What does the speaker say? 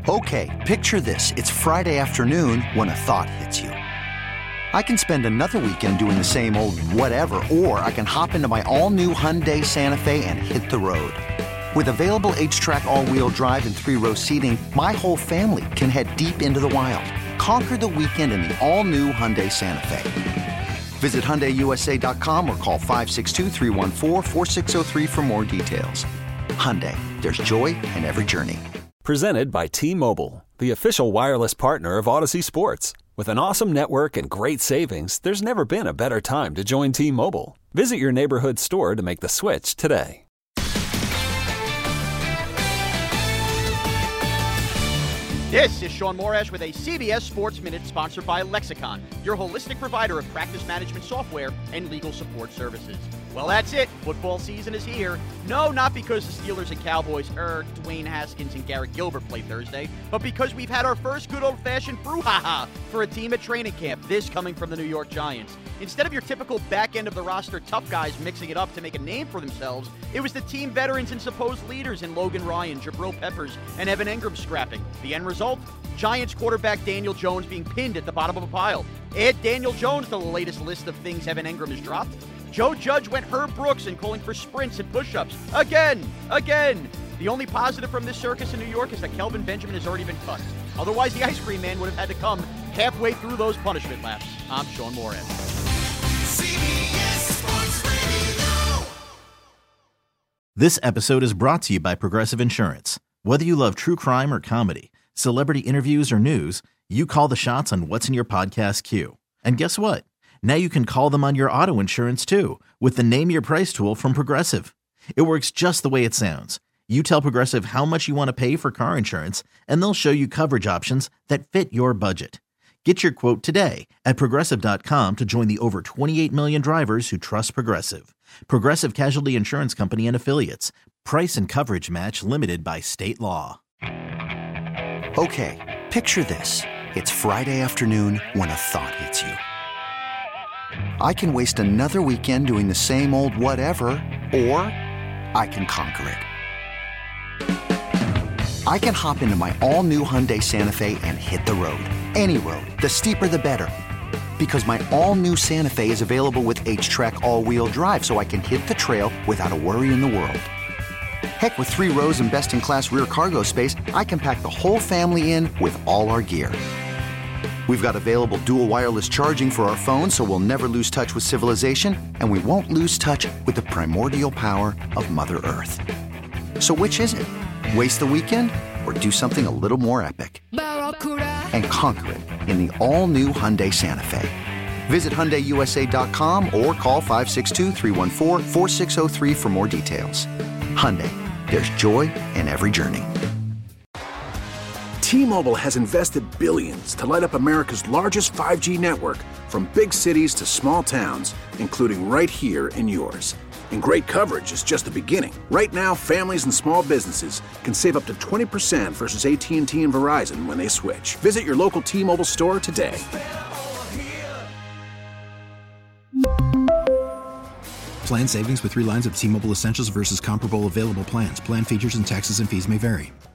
Okay, picture this. It's Friday afternoon when a thought hits you. I can spend another weekend doing the same old whatever, or I can hop into my all-new Hyundai Santa Fe and hit the road. With available H-Track all-wheel drive and 3-row seating, my whole family can head deep into the wild. Conquer the weekend in the all-new Hyundai Santa Fe. Visit HyundaiUSA.com or call 562-314-4603 for more details. Hyundai, there's joy in every journey. Presented by T-Mobile, the official wireless partner of Odyssey Sports. With an awesome network and great savings, there's never been a better time to join T-Mobile. Visit your neighborhood store to make the switch today. This is Sean Morash with a CBS Sports Minute sponsored by Lexicon, your holistic provider of practice management software and legal support services. Well, that's it. Football season is here. No, not because the Steelers and Cowboys, Dwayne Haskins and Garrett Gilbert play Thursday, but because we've had our first good old-fashioned brouhaha for a team at training camp, this coming from the New York Giants. Instead of your typical back end of the roster tough guys mixing it up to make a name for themselves, it was the team veterans and supposed leaders in Logan Ryan, Jabril Peppers, and Evan Engram scrapping. The end result? Giants quarterback Daniel Jones being pinned at the bottom of a pile. Add Daniel Jones to the latest list of things Evan Engram has dropped. Joe Judge went Herb Brooks and calling for sprints and push-ups. Again! The only positive from this circus in New York is that Kelvin Benjamin has already been cut. Otherwise, the Ice Cream Man would have had to come halfway through those punishment laps. I'm Sean Moran. CBS Sports Radio. This episode is brought to you by Progressive Insurance. Whether you love true crime or comedy, celebrity interviews or news, you call the shots on what's in your podcast queue. And guess what? Now you can call them on your auto insurance too with the Name Your Price tool from Progressive. It works just the way it sounds. You tell Progressive how much you want to pay for car insurance, and they'll show you coverage options that fit your budget. Get your quote today at Progressive.com to join the over 28 million drivers who trust Progressive. Progressive Casualty Insurance Company and Affiliates. Price and coverage match limited by state law. Okay, picture this. It's Friday afternoon when a thought hits you. I can waste another weekend doing the same old whatever, or I can conquer it. I can hop into my all-new Hyundai Santa Fe and hit the road. Any road. The steeper, the better. Because my all-new Santa Fe is available with H-Track all-wheel drive, so I can hit the trail without a worry in the world. Heck, with 3 rows and best-in-class rear cargo space, I can pack the whole family in with all our gear. We've got available dual wireless charging for our phones, so we'll never lose touch with civilization, and we won't lose touch with the primordial power of Mother Earth. So which is it? Waste the weekend or do something a little more epic? And conquer it in the all-new Hyundai Santa Fe. Visit HyundaiUSA.com or call 562-314-4603 for more details. Hyundai, there's joy in every journey. T-Mobile has invested billions to light up America's largest 5G network, from big cities to small towns, including right here in yours. And great coverage is just the beginning. Right now, families and small businesses can save up to 20% versus AT&T and Verizon when they switch. Visit your local T-Mobile store today. Plan savings with 3 lines of T-Mobile Essentials versus comparable available plans. Plan features and taxes and fees may vary.